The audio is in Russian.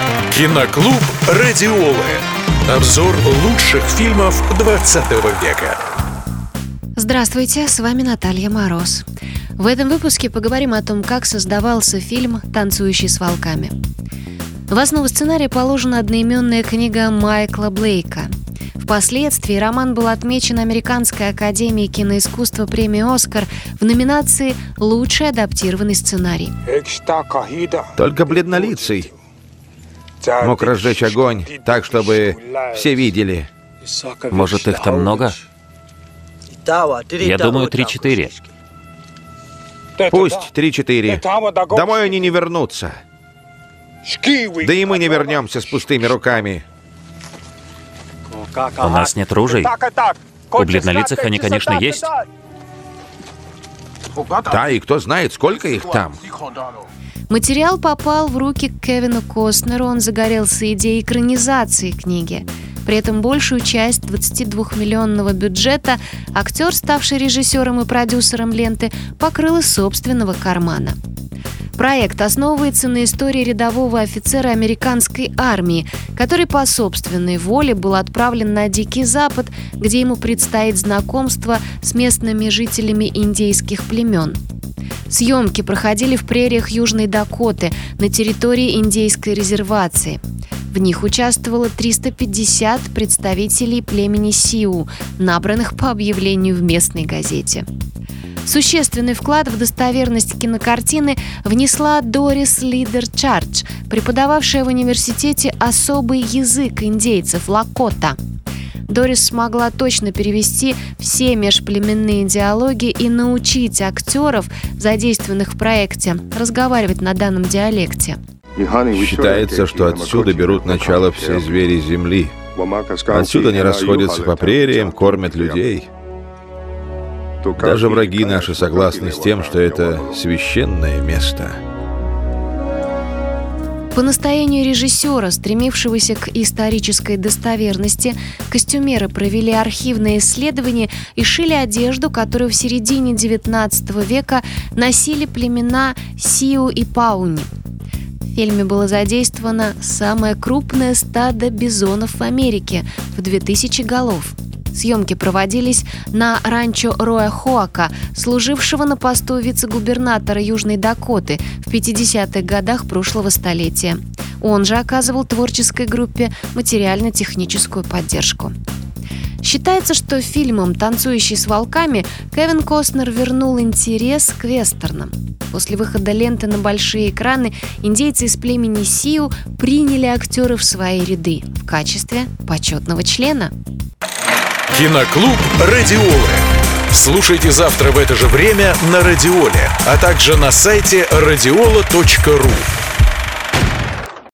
Киноклуб «Радиолы». Обзор лучших фильмов 20 века. Здравствуйте, с вами Наталья Мороз. В этом выпуске поговорим о том, как создавался фильм «Танцующий с волками». В основу сценария положена одноименная книга Майкла Блейка. Впоследствии роман был отмечен Американской академией киноискусства премией «Оскар» в номинации «Лучший адаптированный сценарий». Только бледнолицый мог разжечь огонь так, чтобы все видели. Может, их там много? Я думаю, 3-4. Пусть 3-4. Домой они не вернутся. Да и мы не вернемся с пустыми руками. У нас нет ружей. У бледнолицых они, конечно, есть. Да, и кто знает, сколько их там. Материал попал в руки к Кевину Костнеру, он загорелся идеей экранизации книги. При этом большую часть 22-миллионного бюджета актер, ставший режиссером и продюсером ленты, покрыл из собственного кармана. Проект основывается на истории рядового офицера американской армии, который по собственной воле был отправлен на Дикий Запад, где ему предстоит знакомство с местными жителями индейских племен. Съемки проходили в прериях Южной Дакоты на территории индейской резервации. В них участвовало 350 представителей племени Сиу, набранных по объявлению в местной газете. Существенный вклад в достоверность кинокартины внесла Дорис Лидер-Чардж, преподававшая в университете особый язык индейцев – лакота. Дорис смогла точно перевести все межплеменные диалоги и научить актеров, задействованных в проекте, разговаривать на данном диалекте. Считается, что отсюда берут начало все звери земли. Отсюда они расходятся по прериям, кормят людей. Даже враги наши согласны с тем, что это священное место. По настоянию режиссера, стремившегося к исторической достоверности, костюмеры провели архивное исследование и шили одежду, которую в середине XIX века носили племена Сиу и Пауни. В фильме было задействовано самое крупное стадо бизонов в Америке в 2000 голов. Съемки проводились на ранчо Роя-Хоака, служившего на посту вице-губернатора Южной Дакоты в 50-х годах прошлого столетия. Он же оказывал творческой группе материально-техническую поддержку. Считается, что фильмом «Танцующий с волками» Кевин Костнер вернул интерес к вестернам. После выхода ленты на большие экраны индейцы из племени Сиу приняли актера в свои ряды в качестве почетного члена. Киноклуб «Радиолы». Слушайте завтра в это же время на Радиоле, а также на сайте radiola.ru.